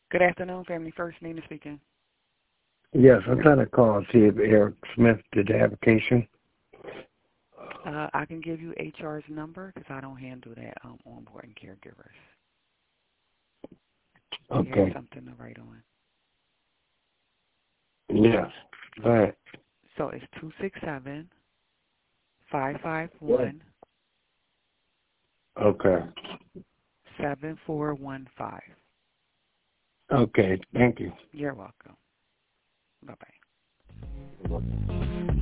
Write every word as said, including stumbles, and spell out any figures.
Good afternoon, Family First. Nina speaking. Yes, I'm trying to call and see if Eric Smith did the application. Uh, I can give you H R's number because I don't handle that um, onboarding caregivers. Okay. You have something to write on. Yes. Go ahead. So it's two six seven, five five one, Okay. seven four one five. Okay. Thank you. You're welcome. Bye-bye.